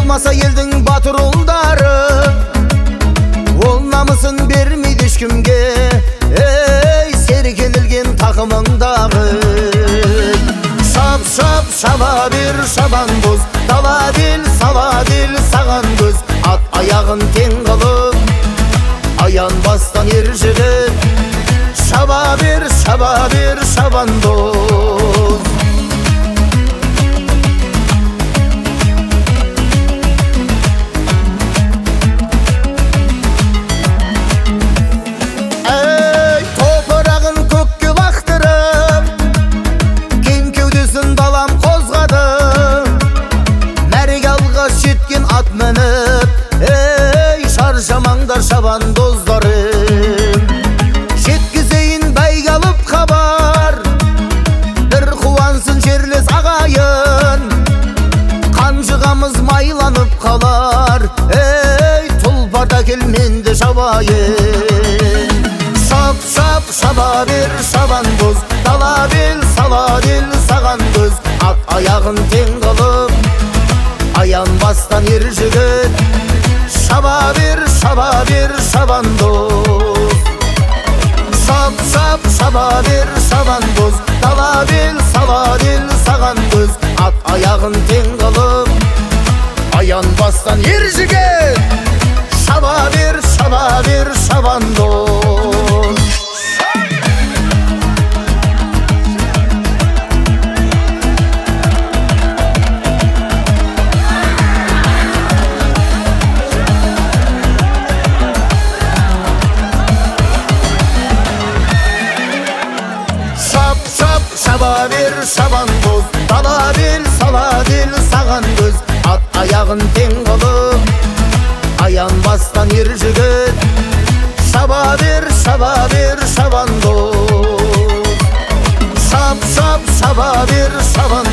болмаса елдің батыр ұлдары, ол намысын бермейді ешкімге. Ей, серкелілген тақымыңдағы, шап шап шаба бер шабандоз, дала бел сала бел саған көз. Ат аяғын тең қылып аянбастан ер жігіт, шаба бер шабандоз. Ей, топырағын көкке лақтырып, кең кеудесін далам қозғады, мәреге алғаш жеткен ат мініп. Ей, шаршамаңдар шабандоздарым, жеткізейін бәйге алып хабар, бір қуансын жерлес ағайын, қанжығамыз майланып қалар. Ей, тұлпарда келменді шабайын, шап шап шаба бер шабандоз, дала бел сала бел саған көз. Ат аяғын тең қылып аянбастан ер жігіт, шаба бер шабандоз. Шап шап шаба бер шабандоз, дала бел сала бел саған көз. Ат аяғын тең қылып аянбастан ер жігіт, шаба бер шабандоз. Шаба бер шабандоз, дала бел сала бел саған көз. Ат аяғын тең қылып аянбастан ер жігіт, шаба бер шабандоз. Шап шап шаба бер шабандоз.